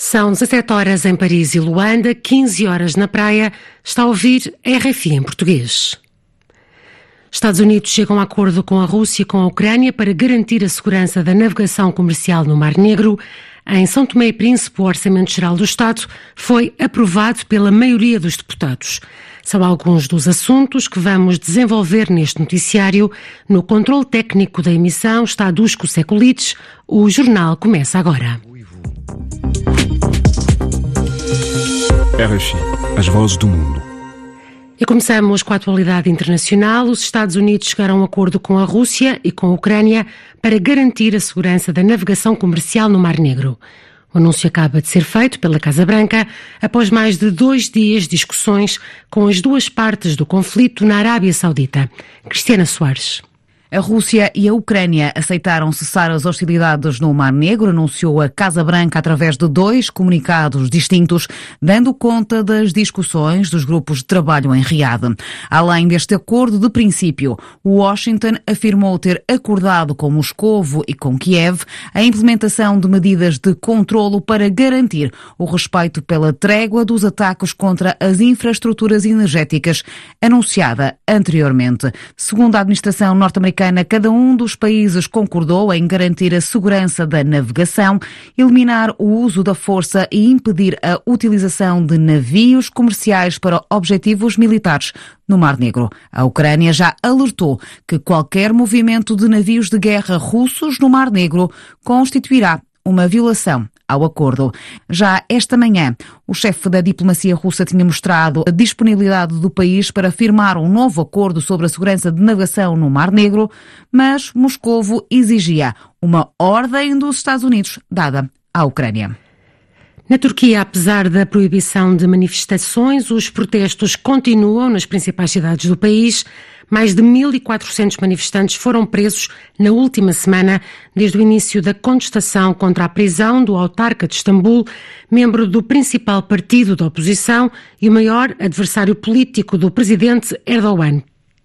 São 17 horas em Paris e Luanda, 15 horas na praia. Está a ouvir RFI em português. Estados Unidos chegam a acordo com a Rússia e com a Ucrânia para garantir a segurança da navegação comercial no Mar Negro. Em São Tomé e Príncipe, o Orçamento Geral do Estado foi aprovado pela maioria dos deputados. São alguns dos assuntos que vamos desenvolver neste noticiário. No controle técnico da emissão está Dusko Sekulic. O jornal começa agora. RFI, as vozes do mundo. E começamos com a atualidade internacional. Os Estados Unidos chegaram a um acordo com a Rússia e com a Ucrânia para garantir a segurança da navegação comercial no Mar Negro. O anúncio acaba de ser feito pela Casa Branca após mais de 2 dias de discussões com as duas partes do conflito na Arábia Saudita. Cristiana Soares. A Rússia e a Ucrânia aceitaram cessar as hostilidades no Mar Negro, anunciou a Casa Branca através de 2 comunicados distintos, dando conta das discussões dos grupos de trabalho em Riad. Além deste acordo de princípio, Washington afirmou ter acordado com Moscovo e com Kiev a implementação de medidas de controlo para garantir o respeito pela trégua dos ataques contra as infraestruturas energéticas anunciada anteriormente. Segundo a administração norte-americana, cada um dos países concordou em garantir a segurança da navegação, eliminar o uso da força e impedir a utilização de navios comerciais para objetivos militares no Mar Negro. A Ucrânia já alertou que qualquer movimento de navios de guerra russos no Mar Negro constituirá uma violação ao acordo. Já esta manhã, o chefe da diplomacia russa tinha mostrado a disponibilidade do país para firmar um novo acordo sobre a segurança de navegação no Mar Negro, mas Moscovo exigia uma ordem dos Estados Unidos dada à Ucrânia. Na Turquia, apesar da proibição de manifestações, os protestos continuam nas principais cidades do país. Mais de 1.400 manifestantes foram presos na última semana, desde o início da contestação contra a prisão do autarca de Istambul, membro do principal partido da oposição e o maior adversário político do presidente Erdogan.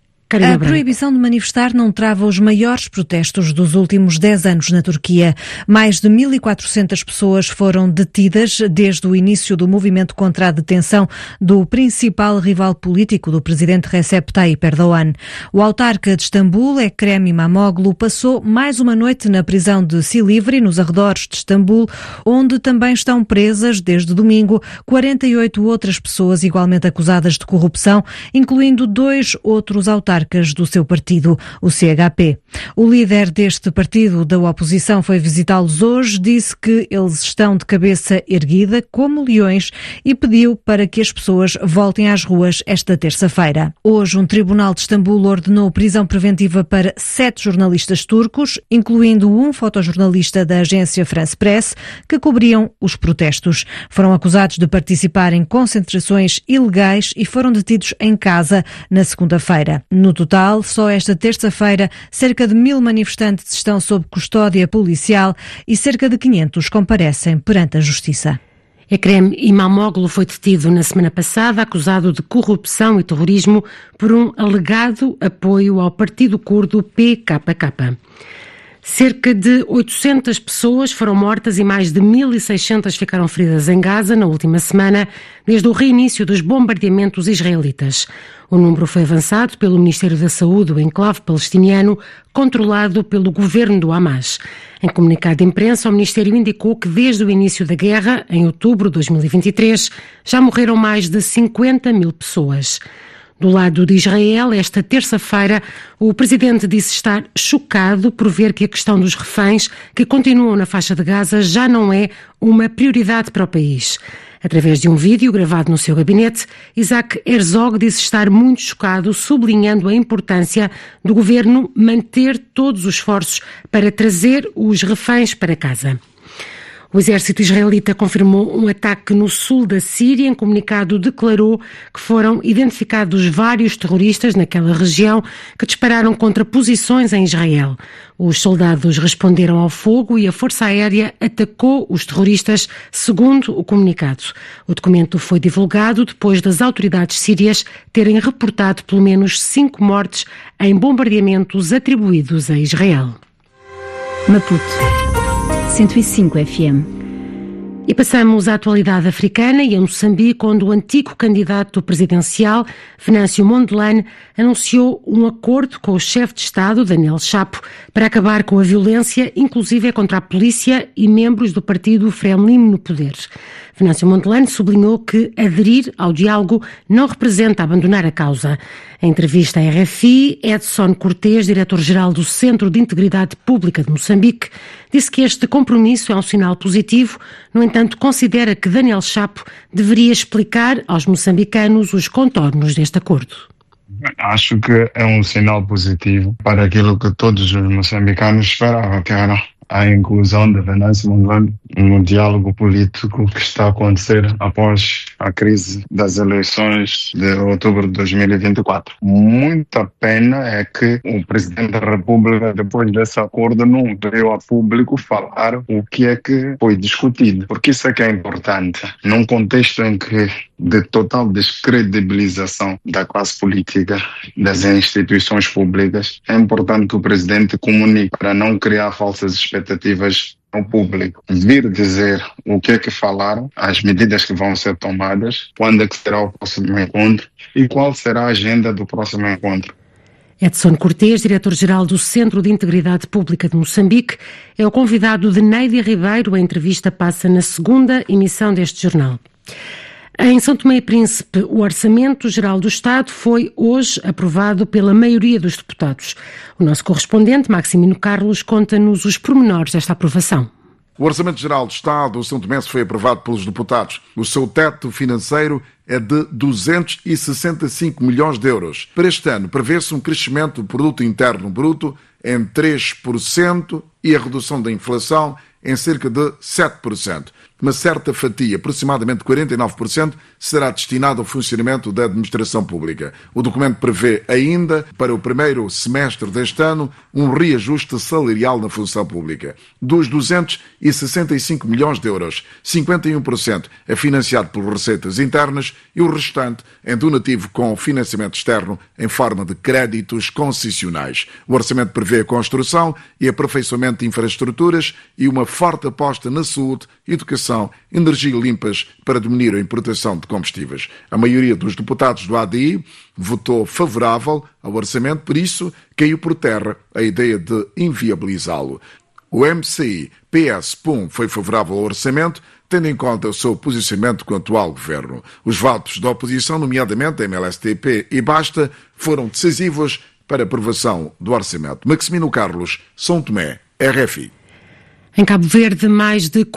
A proibição de manifestar não trava os maiores protestos dos últimos 10 anos na Turquia. Mais de 1.400 pessoas foram detidas desde o início do movimento contra a detenção do principal rival político do presidente Recep Tayyip Erdogan. O autarca de Istambul, Ekrem İmamoğlu, passou mais uma noite na prisão de Silivri, nos arredores de Istambul, onde também estão presas, desde domingo, 48 outras pessoas igualmente acusadas de corrupção, incluindo 2 outros autarcas do seu partido, o CHP. O líder deste partido da oposição foi visitá-los hoje, disse que eles estão de cabeça erguida como leões e pediu para que as pessoas voltem às ruas esta terça-feira. Hoje, um tribunal de Istambul ordenou prisão preventiva para 7 jornalistas turcos, incluindo um fotojornalista da agência France Press, que cobriam os protestos. Foram acusados de participar em concentrações ilegais e foram detidos em casa na segunda-feira. No total, só esta terça-feira, cerca de 1.000 manifestantes estão sob custódia policial e cerca de 500 comparecem perante a justiça. Ekrem İmamoğlu foi detido na semana passada, acusado de corrupção e terrorismo por um alegado apoio ao partido curdo PKK. Cerca de 800 pessoas foram mortas e mais de 1.600 ficaram feridas em Gaza na última semana, desde o reinício dos bombardeamentos israelitas. O número foi avançado pelo Ministério da Saúde do enclave palestiniano, controlado pelo governo do Hamas. Em comunicado de imprensa, o Ministério indicou que desde o início da guerra, em outubro de 2023, já morreram mais de 50.000 pessoas. Do lado de Israel, esta terça-feira, o presidente disse estar chocado por ver que a questão dos reféns que continuam na faixa de Gaza já não é uma prioridade para o país. Através de um vídeo gravado no seu gabinete, Isaac Herzog disse estar muito chocado, sublinhando a importância do governo manter todos os esforços para trazer os reféns para casa. O exército israelita confirmou um ataque no sul da Síria. Em comunicado, declarou que foram identificados vários terroristas naquela região que dispararam contra posições em Israel. Os soldados responderam ao fogo e a Força Aérea atacou os terroristas, segundo o comunicado. O documento foi divulgado depois das autoridades sírias terem reportado pelo menos 5 mortes em bombardeamentos atribuídos a Israel. Maputo 105 FM. E passamos à atualidade africana e a Moçambique, onde o antigo candidato presidencial, Venâncio Mondlane, anunciou um acordo com o chefe de Estado, Daniel Chapo, para acabar com a violência, inclusive contra a polícia e membros do partido Frelimo no poder. Venâncio Mondlane sublinhou que aderir ao diálogo não representa abandonar a causa. Em entrevista à RFI, Edson Cortés, diretor-geral do Centro de Integridade Pública de Moçambique, disse que este compromisso é um sinal positivo. No entanto, considera que Daniel Chapo deveria explicar aos moçambicanos os contornos deste acordo. Acho que é um sinal positivo para aquilo que todos os moçambicanos esperavam, que era a inclusão de Venâncio Mondlane no diálogo político que está a acontecer após a crise das eleições de outubro de 2024. Muita pena é que o Presidente da República, depois desse acordo, não veio a público falar o que é que foi discutido, porque isso é que é importante. Num contexto em que de total descredibilização da classe política, das instituições públicas, é importante que o Presidente comunique para não criar falsas expectativas ao público. Vir dizer o que é que falaram, as medidas que vão ser tomadas, quando é que será o próximo encontro e qual será a agenda do próximo encontro. Edson Cortés, diretor-geral do Centro de Integridade Pública de Moçambique, é o convidado de Neide Ribeiro. A entrevista passa na segunda emissão deste jornal. Em São Tomé e Príncipe, o Orçamento Geral do Estado foi hoje aprovado pela maioria dos deputados. O nosso correspondente, Maximino Carlos, conta-nos os pormenores desta aprovação. O Orçamento Geral do Estado, o São Tomé, foi aprovado pelos deputados. O seu teto financeiro é de 265 milhões de euros. Para este ano, prevê-se um crescimento do produto interno bruto em 3% e a redução da inflação em cerca de 7%. Uma certa fatia, aproximadamente 49%, será destinada ao funcionamento da administração pública. O documento prevê ainda, para o primeiro semestre deste ano, um reajuste salarial na função pública. Dos 265 milhões de euros, 51% é financiado por receitas internas e o restante em donativo com financiamento externo em forma de créditos concessionais. O orçamento prevê a construção e aperfeiçoamento de infraestruturas e uma forte aposta na saúde, educação, energia limpas para diminuir a importação de combustíveis. A maioria dos deputados do ADI votou favorável ao orçamento, por isso caiu por terra a ideia de inviabilizá-lo. O MCI PS-PUM foi favorável ao orçamento, tendo em conta o seu posicionamento com o atual governo. Os votos da oposição, nomeadamente a MLSTP e Basta, foram decisivos para a aprovação do orçamento. Maximino Carlos, São Tomé, RFI. Em Cabo Verde, mais de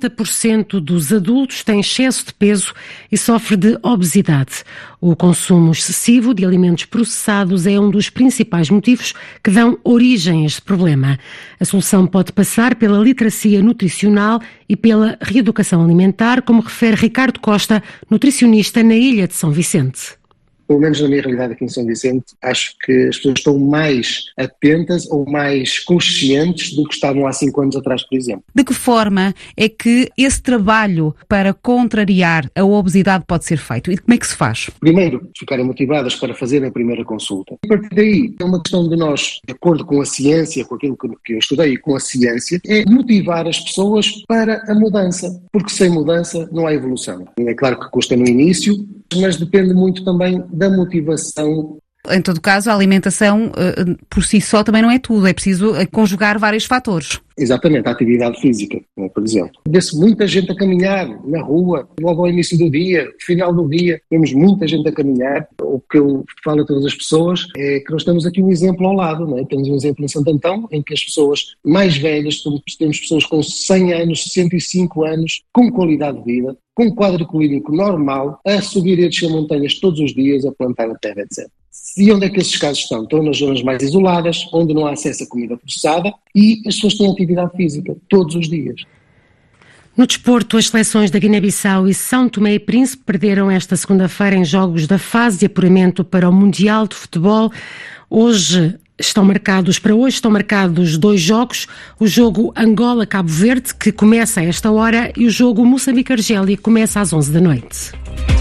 40% dos adultos têm excesso de peso e sofrem de obesidade. O consumo excessivo de alimentos processados é um dos principais motivos que dão origem a este problema. A solução pode passar pela literacia nutricional e pela reeducação alimentar, como refere Ricardo Costa, nutricionista na Ilha de São Vicente. Pelo menos na minha realidade aqui em São Vicente, acho que as pessoas estão mais atentas ou mais conscientes do que estavam há 5 anos atrás, por exemplo. De que forma é que esse trabalho para contrariar a obesidade pode ser feito? E como é que se faz? Primeiro, ficarem motivadas para fazer a primeira consulta. A partir daí, é uma questão de nós, de acordo com a ciência, com aquilo que eu estudei e com a ciência, é motivar as pessoas para a mudança. Porque sem mudança não há evolução. É claro que custa no início, mas depende muito também da motivação. Em todo caso, a alimentação por si só também não é tudo, é preciso conjugar vários fatores. Exatamente, a atividade física, por exemplo. Vê-se muita gente a caminhar na rua, logo ao início do dia, final do dia, vemos muita gente a caminhar. O que eu falo a todas as pessoas é que nós temos aqui um exemplo ao lado, não é? Temos um exemplo em Santo Antão, em que as pessoas mais velhas, temos pessoas com 100 anos, 65 anos, com qualidade de vida, com quadro clínico normal, a subir e a descer montanhas todos os dias, a plantar a terra, etc. E onde é que esses casos estão? Estão nas zonas mais isoladas, onde não há acesso a comida processada e as pessoas têm atividade física todos os dias. No desporto, as seleções da Guiné-Bissau e São Tomé e Príncipe perderam esta segunda-feira em jogos da fase de apuramento para o Mundial de Futebol. Hoje estão marcados 2 jogos, o jogo Angola-Cabo Verde, que começa a esta hora, e o jogo Moçambique-Argélia, que começa às 11 da noite.